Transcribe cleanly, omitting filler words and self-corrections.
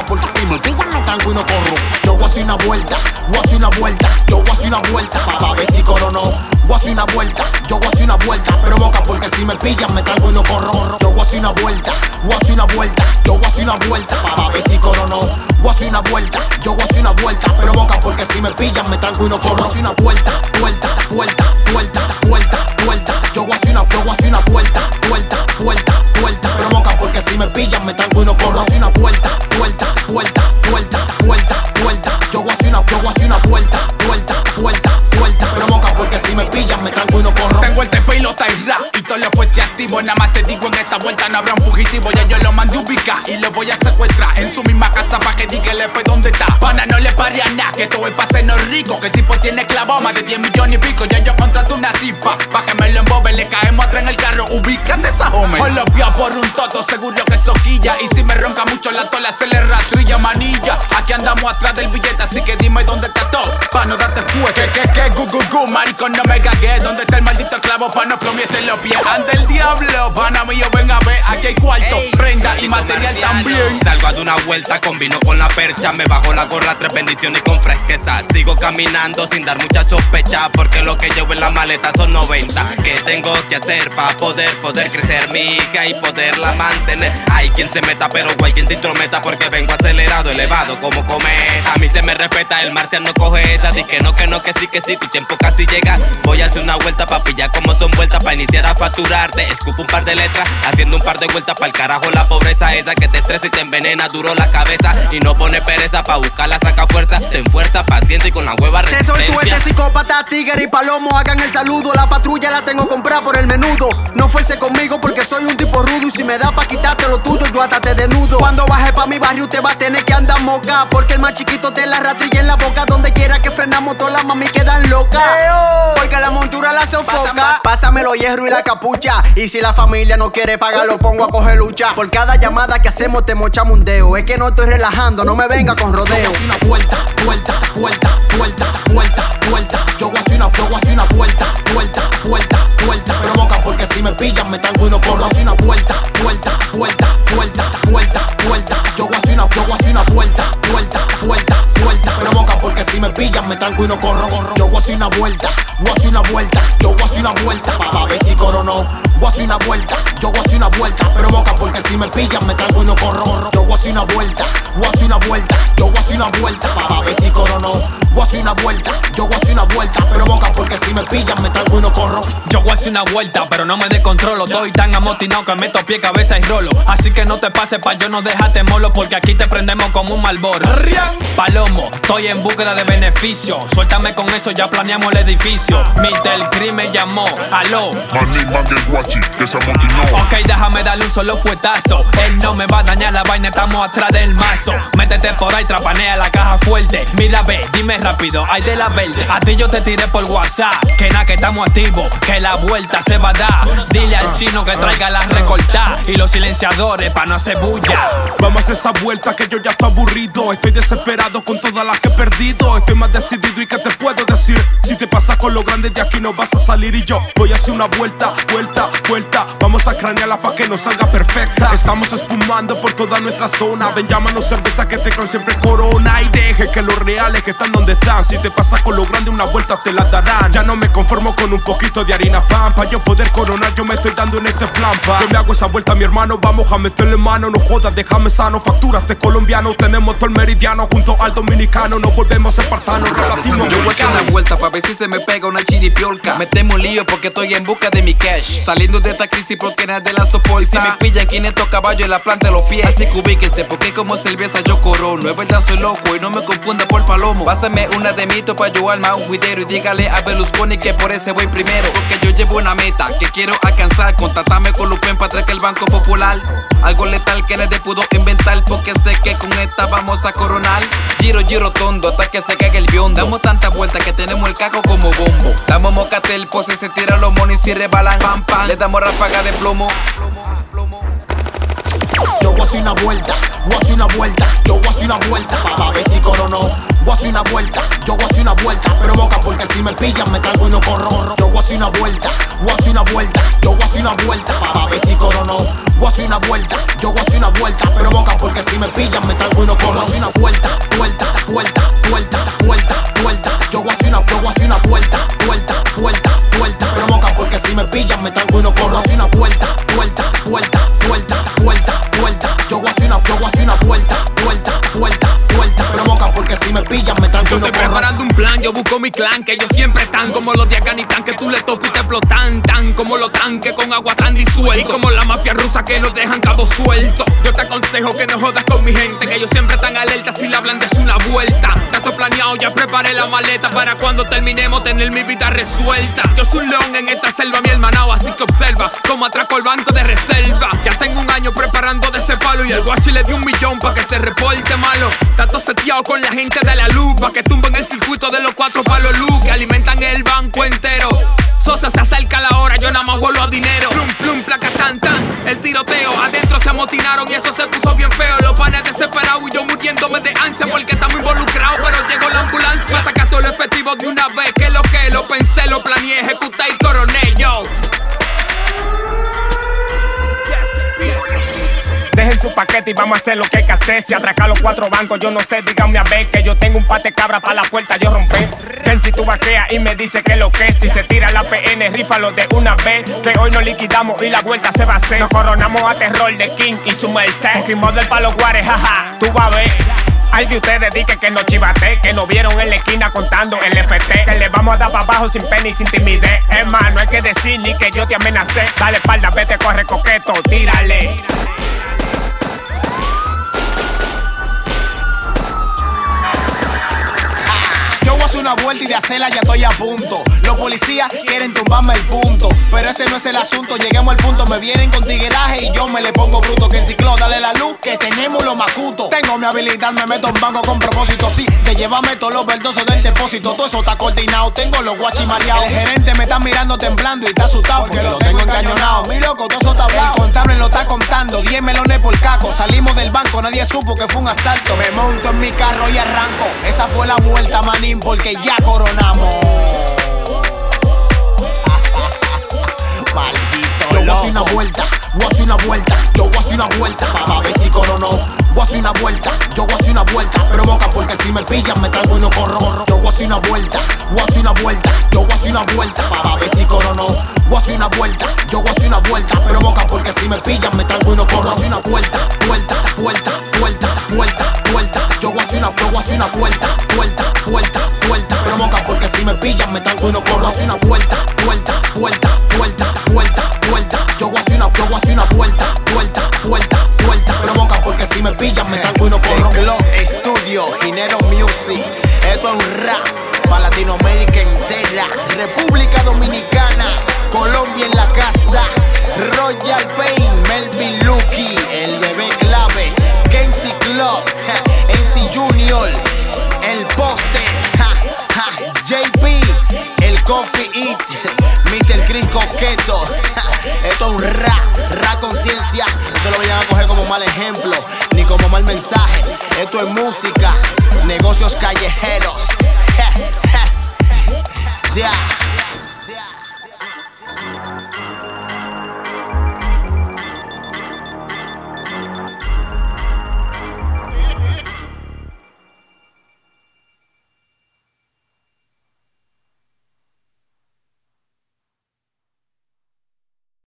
porque si me pillan me tranco y no corro. Yo voy a hacer una vuelta, voy a hacer una vuelta, yo voy a hacer una vuelta, pa' ver si corono. Voy a hacer una vuelta, yo voy a hacer una vuelta, pero boca porque si me pillan me tranco y no corro. Yo voy a hacer una vuelta, voy a hacer una vuelta, yo voy a hacer una vuelta, pa' ver si corono. Voy a hacer una vuelta, yo voy a hacer una vuelta, pero boca porque si me pillan me tranco y no corro. Voy a hacer una vuelta, vuelta, vuelta, vuelta, vuelta, vuelta. Yo voy a hacer una vuelta, vuelta, vuelta, vuelta, pero boca porque si me pillan me tranco y no corro. Voy a hacer una vuelta, vuelta, vuelta, vuelta, vuelta, vuelta. Yo voy a hacer una vuelta, vuelta, vuelta, vuelta, pero boca porque si me pillan me tranco y no corro. Tengo el TP y lo rap y todo lo fuerte activo. Nada más te digo, en esta vuelta no habrá un fugitivo. Ya yo lo mandé ubicar y lo voy a secuestrar en su misma casa pa' que diga el F dónde está. Pana, no le pare a nada, que todo es pa' hacernos rico. Que el tipo tiene clavo más de 10 millones y pico. Ya yo contrato una tipa pa' que me lo embove. Le caemos atrás en el carro, ubícate esa home. O lo vio por un toto, seguro que soquilla. Y si me ronca mucho la tola, se le rastrilla manilla. Aquí andamos atrás del billete, así que dime dónde está todo pa' no darte fuerte. Que, gu, marico, no me cagué. ¿Dónde está el maldito clavo pa' no plomierte los pies? Anda el diablo, pana mío, ven a ver. Aquí hay cuarto, prenda y material también. Salgo a dar una vuelta, combino con la percha. Me bajo la gorra, 3 bendiciones con fresqueza. Sigo caminando sin dar mucha sospecha, porque lo que llevo en la maleta son 90. ¿Qué tengo que hacer pa' poder crecer mi hija y poderla mantener? Hay quien se meta, pero hay quien se intrometa, porque vengo acelerado, elevado como cometa. A mí se me respeta, el marciano coge esa. Di que no, que sí, tu tiempo casi llega. Voy a hacer una vuelta pa' pillar como son vueltas, pa' iniciar a facturarte. Escupo un par de letras, haciendo un par de vueltas pa' el carajo la pobreza esa que te estresa y te envenena duro la cabeza. Y no pone pereza, pa' buscarla saca fuerza. Ten fuerza, paciencia y con la hueva resistencia. Soy tú este psicópata, tigre y palomo, hagan el saludo. La patrulla la tengo comprada por el menudo. No fuese conmigo porque soy un tipo rudo. Y si me da pa' quitarte lo tuyo, yo hasta te desnudo. Cuando baje pa' mi barrio usted va a tener que andar moca, porque el más chiquito te la rastrilla en la boca. Donde quiera que frenamos todas las mami quedan locas, porque la montura la sofoca. Pásame los hierros y la capucha, y si la familia no quiere pagar lo pongo a coger lucha. Por cada llamada que hacemos te mochamos un dedo. Es que no estoy relajando, no me venga con rodeo. Yo voy a hacer una vuelta, vuelta, vuelta, vuelta, vuelta, vuelta. Yo voy a hacer una vuelta, vuelta, vuelta, vuelta, pero boca porque si me pillan me tranco y no corro. Voy a hacer una vuelta, vuelta, vuelta, vuelta, vuelta, vuelta. Yo voy a hacer una vuelta, vuelta, vuelta, vuelta, pero boca porque si me pillan me tranco y no corro. Yo voy a hacer una vuelta, voy a hacer una vuelta, yo voy a hacer una vuelta, pa' ver si corono. Voy a hacer una vuelta, yo voy a hacer una vuelta, pero boca porque si me pillan me tranco y no corro. Yo voy a hacer una vuelta, voy a hacer una vuelta, yo voy a hacer una vuelta, pa' ver si corono. Voy a hacer una vuelta, yo voy a hacer una vuelta, pero boca porque si me pillan me tranco y no corro. Yo voy a hacer una vuelta, pero no me descontrolo. Estoy tan amotinado que meto pie, cabeza y rolo. Así que no te pases pa' yo no dejarte molo, porque aquí te prendemos como un Malboro. Palomo, estoy en búsqueda de beneficio. Suéltame con eso, ya planeamos el edificio. Mr. Cris me llamó, aló. Manny Mangue Guachi, que se amotinó. Ok, déjame darle un solo fuetazo. Él no me va a dañar la vaina, estamos atrás del mazo. Métete por ahí, trapanea la caja fuerte. Mira, ve, dime rápido, hay de la verde. A ti yo te tiré por WhatsApp, que nada, que estamos activos, que la vuelta se va a dar. Dile al chino que traiga las recortadas y los silenciadores pa' no hacer bulla. Vamos a hacer esa vuelta que yo ya estoy aburrido. Estoy desesperado con todas las que he perdido. Estoy más decidido y qué te puedo decir. Si te pasas con lo grande de aquí no vas a salir. Y yo voy a hacer una vuelta, vuelta, vuelta. Vamos a cranearla pa' que nos salga perfecta. Estamos espumando por toda nuestra zona. Ven, llámanos cerveza que te traen siempre Corona. Y deje que los reales que están donde están. Si te pasas con lo grande una vuelta te la darán. Ya no me conformo con un poquito de harina pan. Pa' yo poder coronar yo me estoy dando en este plan pa. Yo me hago esa vuelta mi hermano. Vamos a meterle mano, no jodas, déjame sano. Facturas de colombiano, tenemos todo el meridiano. Junto al dominicano nos volvemos espartanos. Relatinos. Yo voy a hacer una vuelta pa' ver si se me pega una chiripiolca. Metemos un lío porque estoy en busca de mi cash. Saliendo de esta crisis porque nadie la soporta. Y si me pillan 500 caballos en la planta de los pies. Así que ubíquense porque como cerveza yo corono. Es verdad soy loco y no me confunda por palomo. Pásame una de mito pa' yo armar un juidero. Y dígale a Berlusconi que por ese voy primero. Porque yo llevo una meta que quiero alcanzar. Contáctame con Lupen pa' traer que el Banco Popular. Algo letal que nadie pudo inventar. Porque sé que con esta vamos a coronar. Giro, giro tondo hasta que se caiga el biondo. Damos tanta vuelta que tenemos el caco como bombo. Damos mocatel, pose se tiran los monos y rebalan. Pam, pam, le damos ráfaga de plomo. Yo voy a hacer una vuelta, voy a hacer una vuelta, yo voy a hacer una vuelta, pa' ver si corono. voy a hacer una vuelta, yo voy a hacer una vuelta. Pero boca porque si me pillan me traigo y no corro. Yo voy a hacer una vuelta, voy a hacer una vuelta, yo voy a hacer una vuelta, pa' ver si corono. Voy a hacer una vuelta, yo voy a hacer una vuelta. Pero boca porque si me pillan me traigo y no corro. Voy a hacer una vuelta, vuelta, vuelta, vuelta, vuelta, vuelta. Yo voy a hacer una vuelta, vuelta, vuelta, vuelta. Pero boca porque si me pillan me traigo y no corro. Voy a hacer una vuelta, vuelta, vuelta, vuelta, vuelta, vuelta. Yo voy a hacer una vuelta, vuelta, vuelta, vuelta. Pero boca porque si me pillan me traigo y no corro. Estoy preparando un plan, yo busco mi clan, que ellos siempre están como los de Afganistán, que tú le topas y te explotan, tan como los tanques con agua tan disuelto, y como la mafia rusa que nos dejan cabos sueltos. Yo te aconsejo que no jodas con mi gente, que ellos siempre están alerta si le hablan de su una vuelta. Está todo planeado, ya preparé la maleta para cuando terminemos tener mi vida resuelta. Yo soy un león en esta selva, mi hermanao, así que observa como atraco el banco de reserva. Ya tengo un año preparando de ese palo y el guachi le dio 1 millón pa' que se reporte malo. Está todo seteado con la gente de la luz pa' que tumben el circuito de los 4 palos luz que alimentan el banco entero. Sosa se acerca la hora, yo nada más vuelo a dinero. Plum, plum, placa, tan, tan. El tiroteo, adentro se amotinaron y eso se puso bien feo. Los panes desesperados y yo muriéndome de ansia porque estamos involucrados, pero llegó la ambulancia. Saca todo lo efectivo de una vez, que lo pensé, lo planeé, ejecuté y coroné, yo. Dejen su paquete y vamos a hacer lo que hay que hacer. Si atracar los 4 bancos, yo no sé, díganme a ver. Que yo tengo un pate cabra para la puerta, yo rompé. Ven si tú vaqueas y me dice que lo que es. Si se tira la PN, rífalo de una vez. Que hoy nos liquidamos y la vuelta se va a hacer. Nos coronamos a terror de King y su merced. Ritmo del palo guares, jaja, tú vas a ver. Ay de ustedes dije que no chivate, que nos vieron en la esquina contando el FT, que le vamos a dar para abajo sin pena y sin timidez. Hermano, no hay que decir ni que yo te amenacé. Dale espalda, vete, corre coqueto, tírale. Yo voy a hacer una vuelta y de hacerla ya estoy a punto. Los policías quieren tumbarme el punto, pero ese no es el asunto. Lleguemos al punto, me vienen con tigueraje y yo me le pongo bruto. Que en ciclo, dale la luz, que tenemos los macutos. Tengo mi habilidad, me meto en banco con propósito, sí, de llevarme todos los verdosos del depósito. Todo eso está coordinado, tengo los guachis mareados. El gerente me está mirando temblando y está asustado porque lo tengo encañonado. Mi loco, todo eso está hablado. El contable lo está contando, 10 melones por caco. Salimos del banco, nadie supo que fue un asalto. Me monto en mi carro y arranco. Esa fue la vuelta, manín, porque ya coronamos. Maldito. Yo voy a hacer una vuelta, voy a hacer una vuelta, yo voy a hacer una vuelta, pa' ver si coronó. Voy a hacer una vuelta, yo voy a hacer una vuelta, pero boca porque si me pillan me traigo y no corro. Yo voy a hacer una vuelta, voy a hacer una vuelta, yo voy a hacer una vuelta, pa' ver si coronó. Voy a hacer una vuelta, yo voy a hacer una vuelta, pero boca porque si me pillan me traigo y no corro. Voy a hacer una vuelta, vuelta, vuelta, vuelta, vuelta, vuelta. Yo voy a hacer una vuelta, vuelta, vuelta, vuelta, pero boca porque si me pillan me traigo y no corro. Voy a hacer una vuelta, vuelta, vuelta, vuelta, vuelta, vuelta. Yo voy a hacer una vuelta, vuelta, vuelta, vuelta, pero boca porque si me pillan me traigo y no corro. The Club Studio, Ginero Music. Esto es un rap para Latinoamérica entera. República Dominicana, Colombia en la casa. Royal Pain, Melvin Lucky, el bebé clave, Kenzie Club, NC Junior, el poste, JP, el Coffee Eat, Mr. Chris Coqueto. Esto es un rap conciencia. No se lo vayan a coger como mal ejemplo ni como mal mensaje. Esto es música, negocios callejeros. Ya.